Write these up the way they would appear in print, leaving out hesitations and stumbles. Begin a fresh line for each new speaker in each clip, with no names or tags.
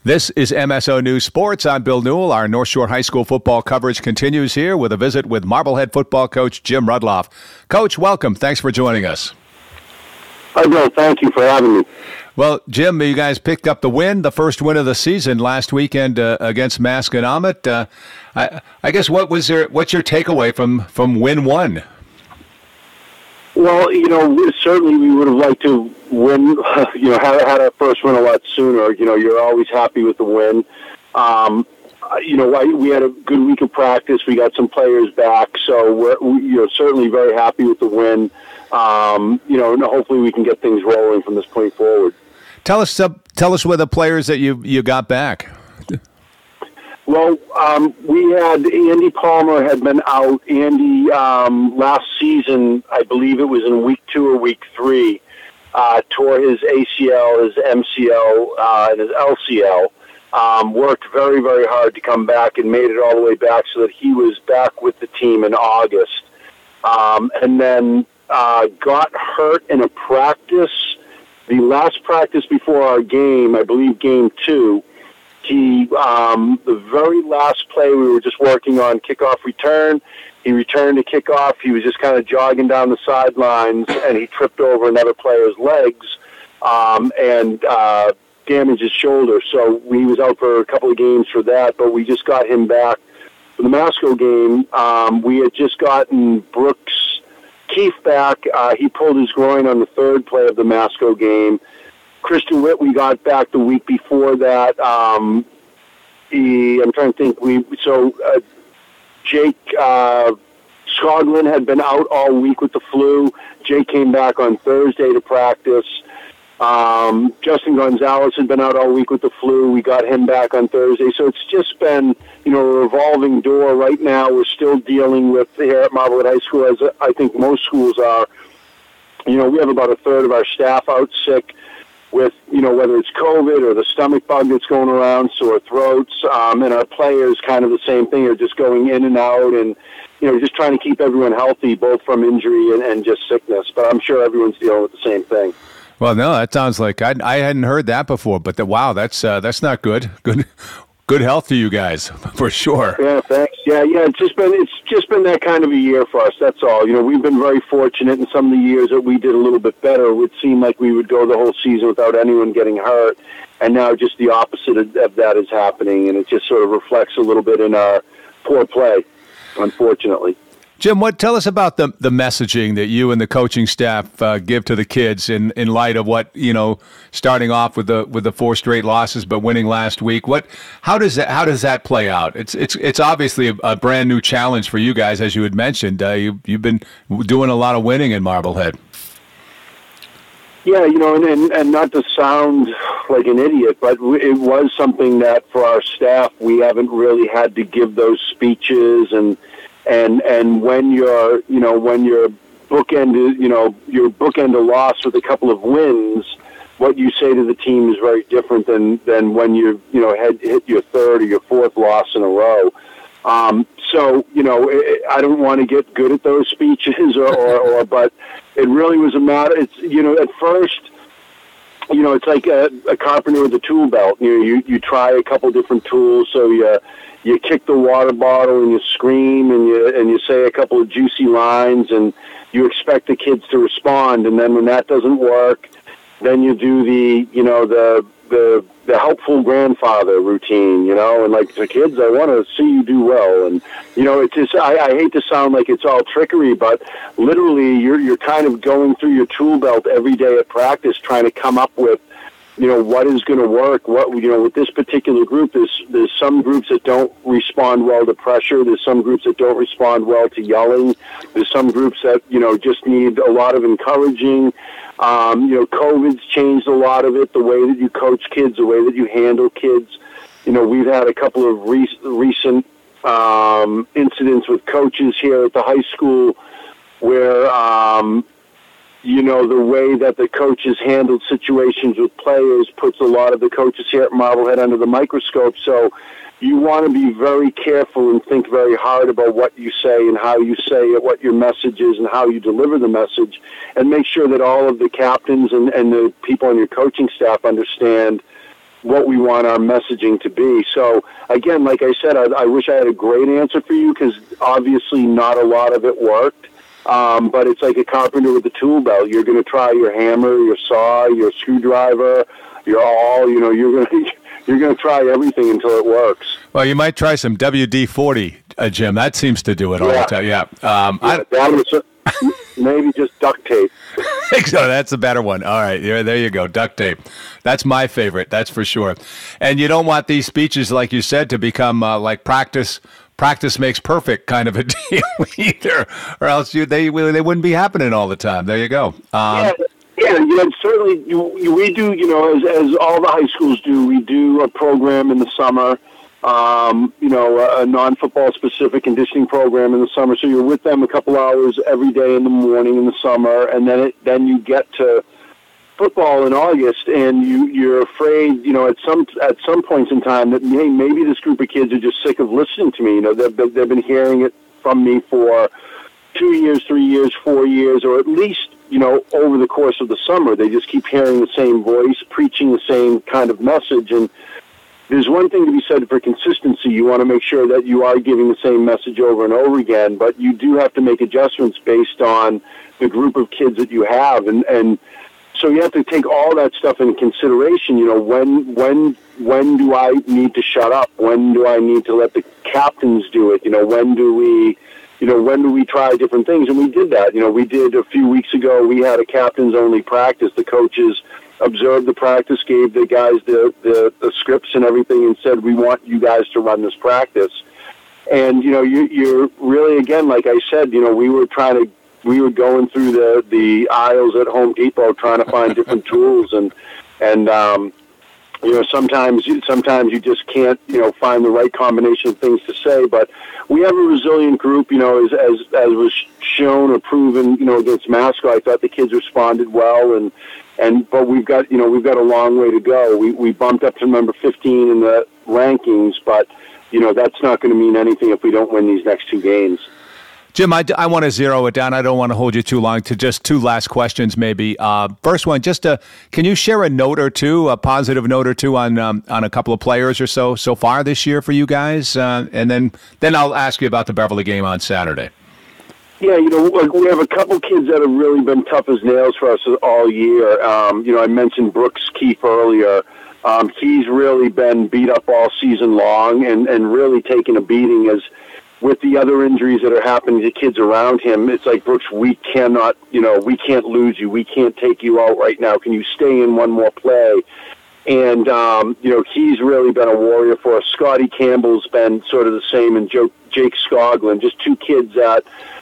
This is MSO News Sports. I'm Bill Newell. Our North Shore High School football coverage continues here with a visit with Marblehead football coach Jim Rudloff. Coach, welcome. Thanks for joining us.
Hi, Bill. Thank you for having me.
Well, Jim, you guys picked up the win, the first win of the season last weekend against Masconomet. I guess what's your takeaway from win one?
Well, certainly we would have liked to win, had our first win a lot sooner. You're always happy with the win. We had a good week of practice. We got some players back, so we're certainly very happy with the win. And hopefully we can get things rolling from this point forward.
Tell us what the players that you got back.
Well, we had Andy Palmer had been out. Andy, last season, I believe it was in week 2 or week 3, tore his ACL, his MCL, and his LCL. Worked very, very hard to come back and made it all the way back so that he was back with the team in August. And then got hurt in a practice. The last practice before our game, I believe game 2, the very last play we were just working on kickoff return. He returned to kickoff. He was just kind of jogging down the sidelines, and he tripped over another player's legs and damaged his shoulder. So he was out for a couple of games for that, but we just got him back for the Masco game. We had just gotten Brooks Keefe back. He pulled his groin on the third play of the Masco game. Christian Witt we got back the week before that. I'm trying to think. Jake Skoglund had been out all week with the flu. Jake came back on Thursday to practice. Justin Gonzalez had been out all week with the flu. We got him back on Thursday. So it's just been, a revolving door. Right now we're still dealing with, here at Marblehead High School, as I think most schools are, we have about a third of our staff out sick with, whether it's COVID or the stomach bug that's going around, sore throats, and our players kind of the same thing, are just going in and out and, just trying to keep everyone healthy, both from injury and just sickness. But I'm sure everyone's dealing with the same thing.
Well, no, that sounds like I hadn't heard that before, but wow, that's not good. Good health to you guys, for sure.
Yeah, thanks. Yeah, it's just been that kind of a year for us. That's all. We've been very fortunate in some of the years that we did a little bit better. It would seem like we would go the whole season without anyone getting hurt, and now just the opposite of that is happening, and it just sort of reflects a little bit in our poor play, unfortunately.
Jim, tell us about the messaging that you and the coaching staff give to the kids in light of what, starting off with the 4 straight losses but winning last week. How does that play out? It's obviously a brand new challenge for you guys, as you had mentioned. You've been doing a lot of winning in Marblehead.
Yeah, and not to sound like an idiot, but it was something that for our staff we haven't really had to give those speeches and when you're bookend a loss with a couple of wins, what you say to the team is very different than when you hit your third or your fourth loss in a row. I don't want to get good at those speeches but it really was a matter. It's at first, it's like a carpenter with a tool belt. You try a couple different tools, so you kick the water bottle and you scream and you say a couple of juicy lines and you expect the kids to respond. And then when that doesn't work, then you do the helpful grandfather routine, and like the kids, I want to see you do well. And, it's just, I hate to sound like it's all trickery, but literally you're kind of going through your tool belt every day at practice, trying to come up with, what is going to work. With this particular group, there's some groups that don't respond well to pressure. There's some groups that don't respond well to yelling. There's some groups that, just need a lot of encouraging. COVID's changed a lot of it, the way that you coach kids, the way that you handle kids. We've had a couple of recent incidents with coaches here at the high school where, the way that the coaches handled situations with players puts a lot of the coaches here at Marblehead under the microscope. So you want to be very careful and think very hard about what you say and how you say it, what your message is and how you deliver the message, and make sure that all of the captains and the people on your coaching staff understand, what we want our messaging to be. So again, like I said, I wish I had a great answer for you, because obviously not a lot of it worked. But it's like a carpenter with a tool belt. You're going to try your hammer, your saw, your screwdriver, your awl. You know, you're going to try everything until it works.
Well, you might try some WD-40, Jim. That seems to do it all the time. Yeah.
Maybe just duct tape.
So that's a better one. All right, there you go, duct tape. That's my favorite, that's for sure. And you don't want these speeches, like you said, to become like practice makes perfect kind of a deal either, or else they wouldn't be happening all the time. There you go.
Yeah, certainly we do, as all the high schools do, we do a program in the summer, a non-football specific conditioning program in the summer. So you're with them a couple hours every day in the morning in the summer, and then you get to football in August, and you're afraid, at some points in time that, hey, maybe this group of kids are just sick of listening to me. They've been hearing it from me for 2 years, 3 years, 4 years, or at least, over the course of the summer. They just keep hearing the same voice, preaching the same kind of message. And there's one thing to be said for consistency. You want to make sure that you are giving the same message over and over again, but you do have to make adjustments based on the group of kids that you have. And so you have to take all that stuff into consideration. When do I need to shut up? When do I need to let the captains do it? When do we try different things? And we did that. We did a few weeks ago, we had a captains only practice. The coaches observed the practice, gave the guys the scripts and everything, and said, we want you guys to run this practice. And, you're really, again, like I said, we were going through the aisles at Home Depot trying to find different tools, and sometimes you just can't, find the right combination of things to say. But we have a resilient group, as was shown or proven, against Masco. I thought the kids responded well, but we've got a long way to go. We bumped up to number 15 in the rankings, but that's not going to mean anything if we don't win these next two games.
Jim, I want to zero it down. I don't want to hold you too long, to just two last questions maybe. First one, can you share a note or two, a positive note or two on a couple of players or so far this year for you guys? And then I'll ask you about the Beverly game on Saturday.
Yeah, we have a couple kids that have really been tough as nails for us all year. I mentioned Brooks Keefe earlier. He's really been beat up all season long and really taken a beating as with the other injuries that are happening to kids around him. It's like, Brooks, we can't lose you. We can't take you out right now. Can you stay in one more play? And, he's really been a warrior for us. Scotty Campbell's been sort of the same, and Jake Skoglund, just two kids that,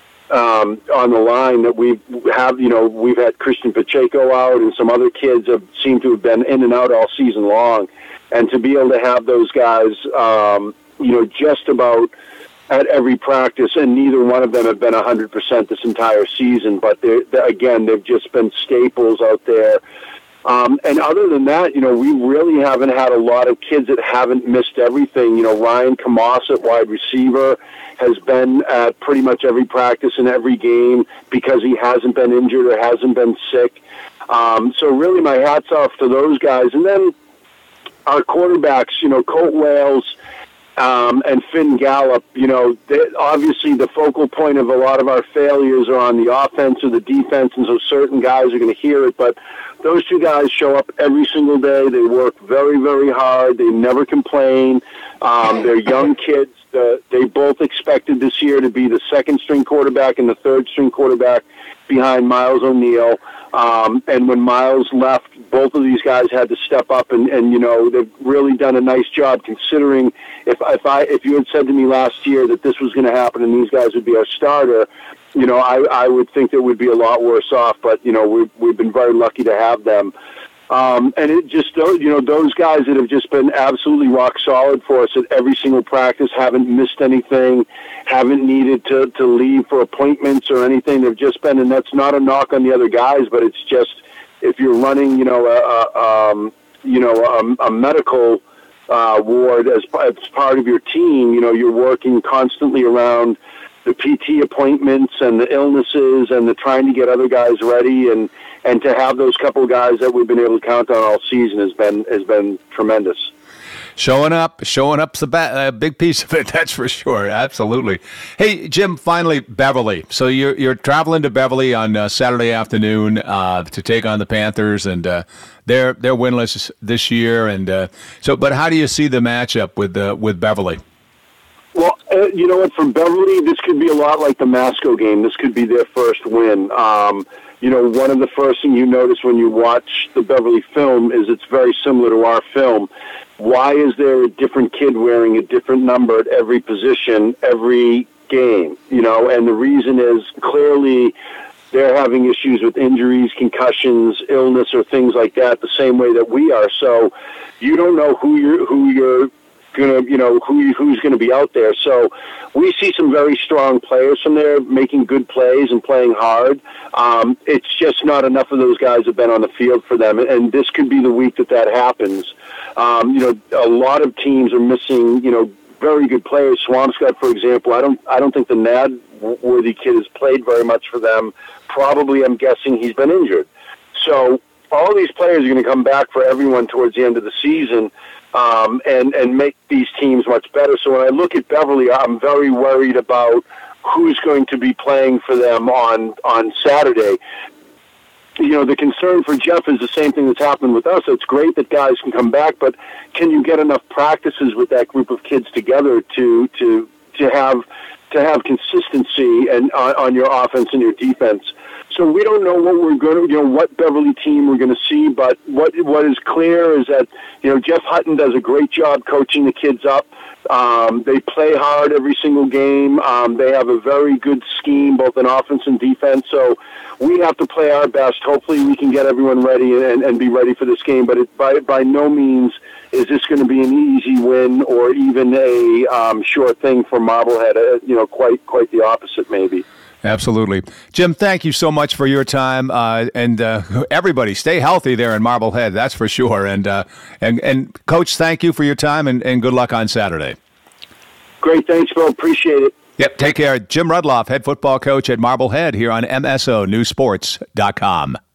on the line that we've had Christian Pacheco out, and some other kids have seemed to have been in and out all season long. And to be able to have those guys, just about at every practice, and neither one of them have been 100% this entire season, but they've just been staples out there. And other than that, we really haven't had a lot of kids that haven't missed everything. Ryan Kamas at wide receiver has been at pretty much every practice and every game because he hasn't been injured or hasn't been sick. So really my hat's off to those guys. And then our quarterbacks, Colt Wales, and Finn Gallup, obviously the focal point of a lot of our failures are on the offense or the defense, and so certain guys are going to hear it, but those two guys show up every single day. They work very, very hard. They never complain. They're young kids. They both expected this year to be the second-string quarterback and the third-string quarterback behind Miles O'Neill. And when Miles left, both of these guys had to step up, and they've really done a nice job, considering if you had said to me last year that this was going to happen and these guys would be our starter, I would think that we'd be a lot worse off. But we've been very lucky to have them. And it just, those guys that have just been absolutely rock solid for us at every single practice, haven't missed anything, haven't needed to leave for appointments or anything. They've just been, and that's not a knock on the other guys, but it's just, if you're running, a medical ward as part of your team, you're working constantly around the PT appointments and the illnesses and the trying to get other guys ready and to have those couple of guys that we've been able to count on all season has been tremendous.
Showing up's a big piece of it, that's for sure. Absolutely. Hey, Jim, finally, Beverly. So you're traveling to Beverly on Saturday afternoon to take on the Panthers, and they're winless this year. And but how do you see the matchup with Beverly?
Well, you know what? For Beverly, this could be a lot like the Masco game. This could be their first win. One of the first things you notice when you watch the Beverly film is it's very similar to our film. Why is there a different kid wearing a different number at every position, every game? And the reason is clearly they're having issues with injuries, concussions, illness, or things like that the same way that we are. So you don't know who's going to be out there. So we see some very strong players from there making good plays and playing hard. It's just not enough of those guys have been on the field for them, and this could be the week that happens. A lot of teams are missing, very good players. Swampscott, for example, I don't think the Nadworthy kid has played very much for them. Probably, I'm guessing he's been injured. So all these players are going to come back for everyone towards the end of the season. And make these teams much better. So when I look at Beverly, I'm very worried about who's going to be playing for them on Saturday. The concern for Jeff is the same thing that's happened with us. It's great that guys can come back, but can you get enough practices with that group of kids together to have consistency and on your offense and your defense? So we don't know what we're going to, what Beverly team we're going to see, but what is clear is that, Jeff Hutton does a great job coaching the kids up. They play hard every single game. They have a very good scheme, both in offense and defense. So we have to play our best. Hopefully we can get everyone ready and be ready for this game. But by no means is this going to be an easy win or even a sure thing for Marblehead. Quite the opposite, maybe.
Absolutely. Jim, thank you so much for your time. And everybody, stay healthy there in Marblehead, that's for sure. And Coach, thank you for your time and good luck on Saturday.
Great. Thanks, Phil. Appreciate it.
Yep. Take care. Jim Rudloff, head football coach at Marblehead here on MSONewsports.com.